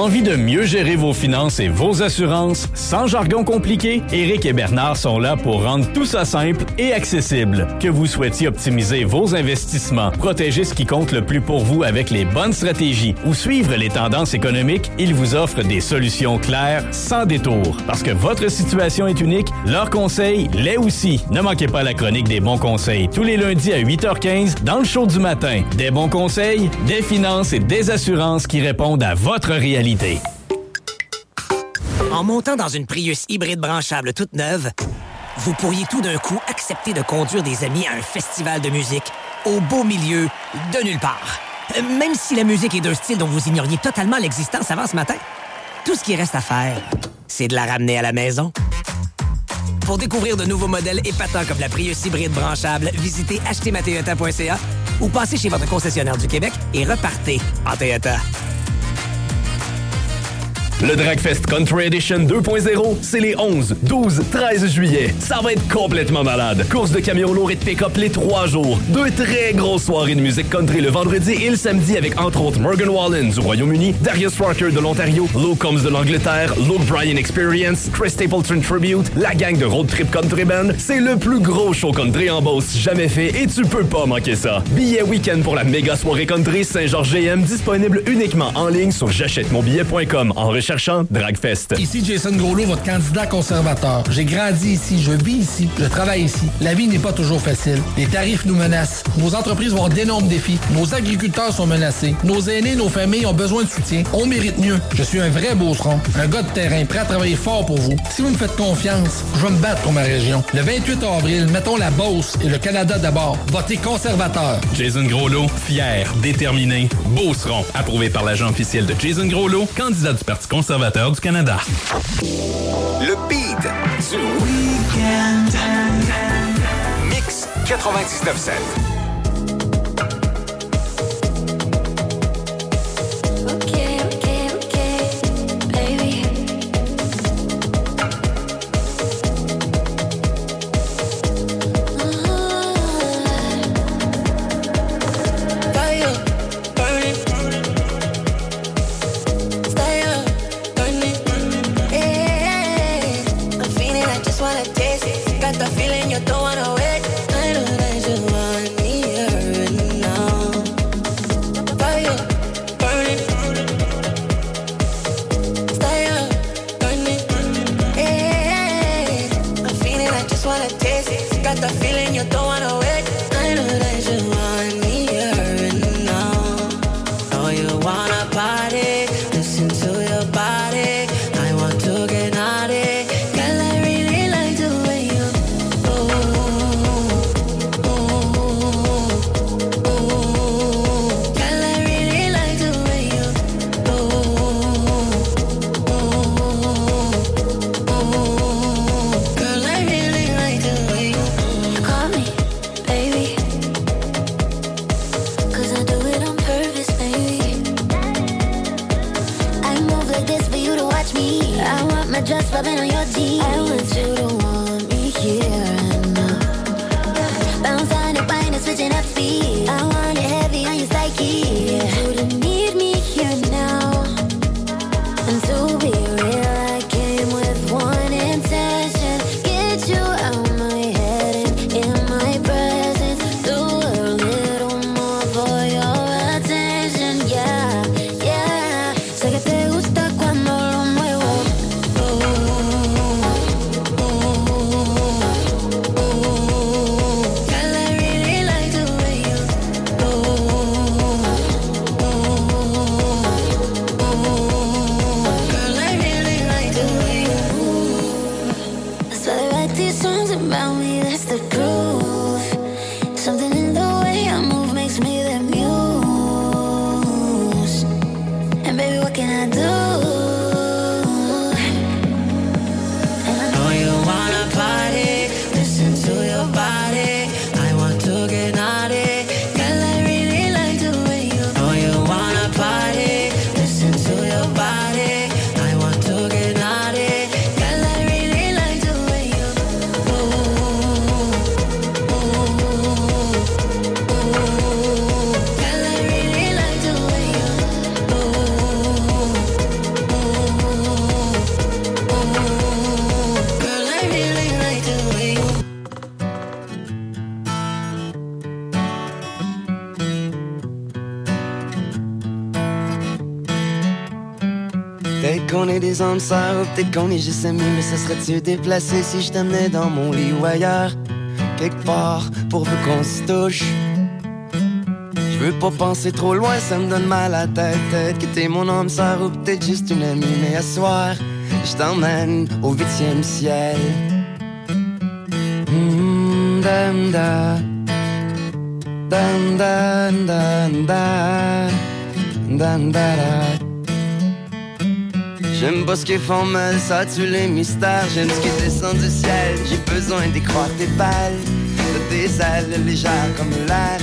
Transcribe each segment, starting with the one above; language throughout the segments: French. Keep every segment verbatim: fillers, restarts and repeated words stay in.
Envie de mieux gérer vos finances et vos assurances sans jargon compliqué? Éric et Bernard sont là pour rendre tout ça simple et accessible. Que vous souhaitiez optimiser vos investissements, protéger ce qui compte le plus pour vous avec les bonnes stratégies ou suivre les tendances économiques, ils vous offrent des solutions claires, sans détour. Parce que votre situation est unique, leur conseil l'est aussi. Ne manquez pas la chronique des bons conseils tous les lundis à huit heures quinze dans le show du matin. Des bons conseils, des finances et des assurances qui répondent à votre réalité. En montant dans une Prius hybride branchable toute neuve, vous pourriez tout d'un coup accepter de conduire des amis à un festival de musique au beau milieu de nulle part. Même si la musique est d'un style dont vous ignoriez totalement l'existence avant ce matin, tout ce qui reste à faire, c'est de la ramener à la maison. Pour découvrir de nouveaux modèles épatants comme la Prius hybride branchable, visitez acheter ma toyota point c a ou passez chez votre concessionnaire du Québec et repartez en Toyota. Le Dragfest Country Edition deux point zéro, c'est les onze, douze, treize juillet. Ça va être complètement malade. Course de camions lourds et de pick-up les trois jours. Deux très grosses soirées de musique country le vendredi et le samedi avec entre autres Morgan Wallen du Royaume-Uni, Darius Rucker de l'Ontario, Luke Combs de l'Angleterre, Luke Bryan Experience, Chris Stapleton Tribute, la gang de Road Trip Country Band. C'est le plus gros show country en Beauce jamais fait et tu peux pas manquer ça. Billets week-end pour la méga soirée country Saint-Georges-G M disponible uniquement en ligne sur j'achète mon billet point com en recherchant Dragfest. Ici Jason Groslo, votre candidat conservateur. J'ai grandi ici, je vis ici, je travaille ici. La vie n'est pas toujours facile. Les tarifs nous menacent. Nos entreprises vont avoir d'énormes défis. Nos agriculteurs sont menacés. Nos aînés, nos familles ont besoin de soutien. On mérite mieux. Je suis un vrai beauceron, un gars de terrain, prêt à travailler fort pour vous. Si vous me faites confiance, je vais me battre pour ma région. Le vingt-huit avril, mettons la Beauce et le Canada d'abord. Votez conservateur. Jason Groslo, fier, déterminé, beauceron. Approuvé par l'agent officiel de Jason Groslo, candidat du Parti conservateur du Canada. Le beat du week-end. Mix quatre-vingt-dix-neuf sept. est des âmes sœurs, ou peut-être qu'on est juste amis, mais ça serait-tu déplacé si je t'amenais dans mon lit ou ailleurs, quelque part, pourvu qu'on se touche. Je veux pas penser trop loin, ça me donne mal à la tête. Peut-être que t'es mon âme sœur ou peut-être juste une amie, mais à soir, je t'emmène au huitième ciel. Mm, dam, da. Dam, dam, dam, da. Dam, da, da. J'aime pas ce qu'ils font mal, ça tue les mystères. J'aime ce qui descend du ciel, j'ai besoin d'y croire tes balles, de tes ailes légères comme l'air.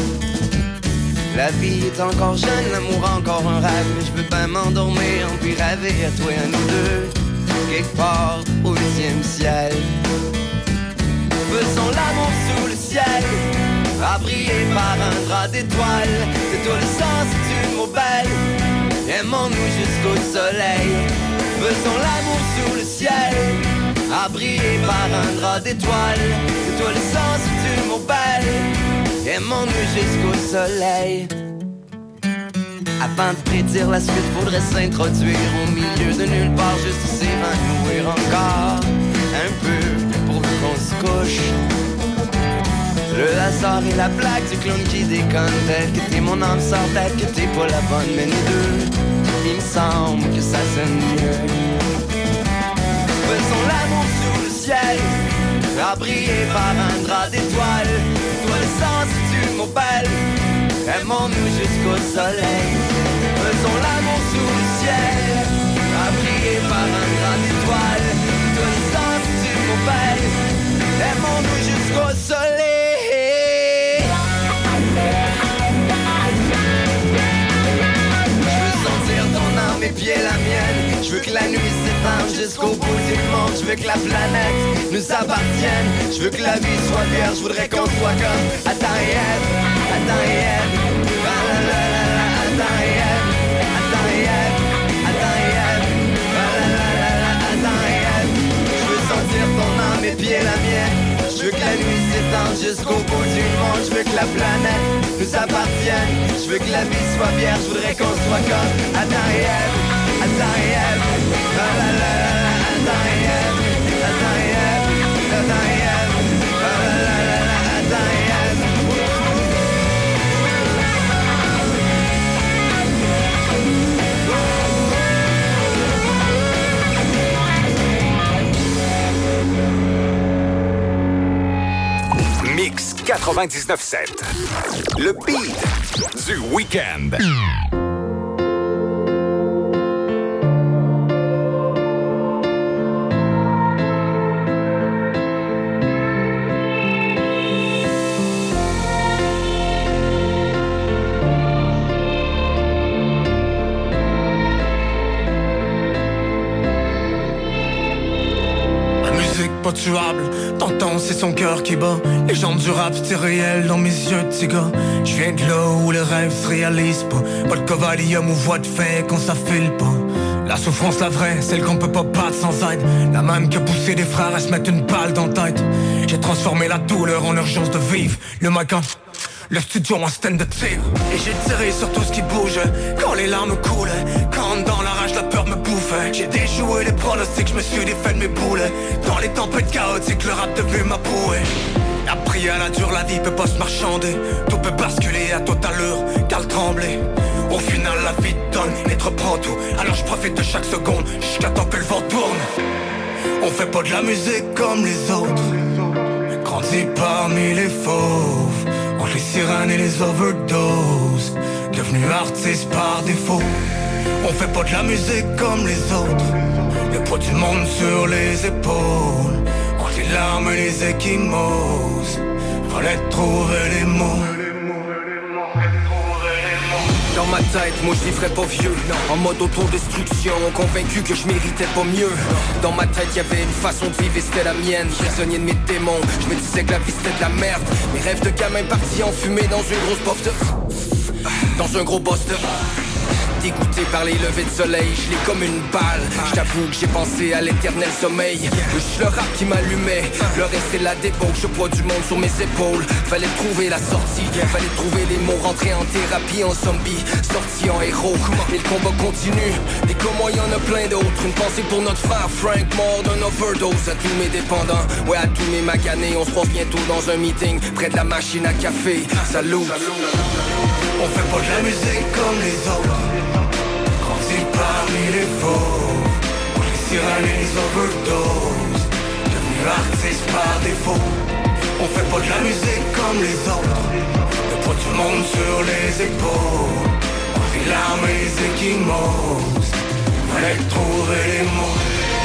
La vie est encore jeune, l'amour encore un rêve, mais je veux pas m'endormir, en puis rêver à toi et à nous deux, quelque part au huitième ciel. Faisons l'amour sous le ciel, abrié par un drap d'étoiles. C'est toi le sens d'une mot belle, aimons-nous jusqu'au soleil. Faisons l'amour sous le ciel, abrié par un drap d'étoiles. C'est toi le sens d'une mot belle, aimons-nous jusqu'au soleil. Avant de prédire la suite, faudrait s'introduire au milieu de nulle part, juste s'évanouir encore un peu pourvu qu'on se couche. Le hasard et la blague du clown qui déconne, peut-être que t'es mon âme sœur, peut-être que t'es pas la bonne, mais nous deux, il me semble que ça sonne mieux. Faisons l'amour sous le ciel, abrié par un drap d'étoiles. Toi le sens d'une mot belle, aimons-nous jusqu'au soleil. Faisons l'amour sous le ciel, abrié par un drap d'étoiles. Toi le sens d'une mot belle, aimons-nous jusqu'au soleil. Je veux sentir ton âme et pieds la mienne. Je veux que la nuit s'étende jusqu'au bout du monde. Je veux que la planète nous appartienne. Je veux que la vie soit vierge. Je voudrais qu'on soit comme Adam et Ève, Adam et Ève. Ah la la la la, Adam et Ève, Adam et Ève, Adam et Ève. Ah la la la la, Adam et Ève. Je veux sentir ton âme et pieds la mienne. Je veux que la nuit s'étende jusqu'au bout du monde. Je veux que la planète nous appartienne. Je veux que la vie soit vierge. Je voudrais qu'on soit comme Adam et Ève, Adam et Ève. Ah la la la la, Adam et Ève, Adam et Ève, Adam et Ève. Ah la la la la, Adam et Ève. Mix quatre-vingt-dix-neuf sept. Le beat du week-end. Pas tuable, t'entends c'est son cœur qui bat. Les jambes du rap c'est réel dans mes yeux de petit gars. Je viens de là où les rêves se réalisent pas. Pas de cavalium ou voix de fait quand ça file pas. La souffrance la vraie, celle qu'on peut pas battre sans aide. La même qui a poussé des frères à se mettre une balle dans la tête. J'ai transformé la douleur en urgence de vivre. Le matin, le studio en stand de tir. Et j'ai tiré sur tout ce qui bouge. Quand les larmes coulent, quand dans la rage la peur me bouffe. J'ai déjoué les pronostics, je me suis défait de mes boules. Dans les tempêtes chaotiques, le rap devenu ma bouée. Appris à la dure, la vie peut pas se marchander. Tout peut basculer à toute allure, car le trembler. Au final la vie donne, et reprend tout. Alors je profite de chaque seconde, jusqu'à temps que le vent tourne. On fait pas de la musique comme les autres. Grandi parmi les fauves, entre les sirènes et les overdoses. Devenu artiste par défaut. On fait pas de la musique comme les autres. Le poids du monde sur les épaules. Entre les larmes et les échymoses. Fallait trouver les mots. Dans ma tête, moi je vivrais pas vieux. En mode autodestruction, convaincu que je méritais pas mieux. Dans ma tête y'avait une façon de vivre et c'était la mienne. Prisonnier de mes démons, je me disais que la vie c'était de la merde. Mes rêves de gamin partis en fumée dans une grosse bof de... Dans un gros boss de... dégoûté par les levées de soleil, je l'ai comme une balle. J't'avoue que j'ai pensé à l'éternel sommeil. Juste le rap qui m'allumait, le reste c'est la débauche. Je poids du monde sur mes épaules. Fallait trouver la sortie, fallait trouver les mots. Rentrer en thérapie en zombie, sorti en héros. Et le combat continue, des comme moi y'en a plein d'autres. Une pensée pour notre frère Frank, mort d'un overdose. À tous mes dépendants, ouais à tous mes maganés. On se croise bientôt dans un meeting, près de la machine à café. Salut. On fait pas de la musique comme les autres, grandi parmi les faux, pour les sirènes et les overdoses, devenu artiste par défaut. On fait pas de la musique comme les autres, le poids du monde sur les épaules, on fait larmes et les équimaux, fallait trouver les mots.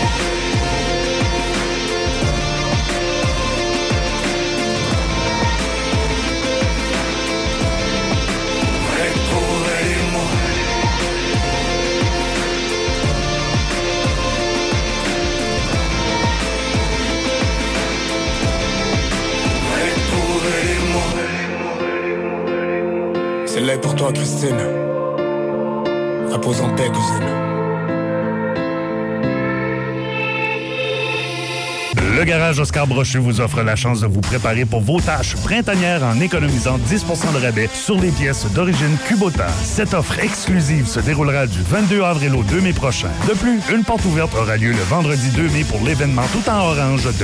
C'est là pour toi, Christine. Repose en paix, cousine. Le Garage Oscar Brochu vous offre la chance de vous préparer pour vos tâches printanières en économisant dix pour cent de rabais sur les pièces d'origine Kubota. Cette offre exclusive se déroulera du vingt-deux avril au deux mai prochain. De plus, une porte ouverte aura lieu le vendredi deux mai pour l'événement tout en orange de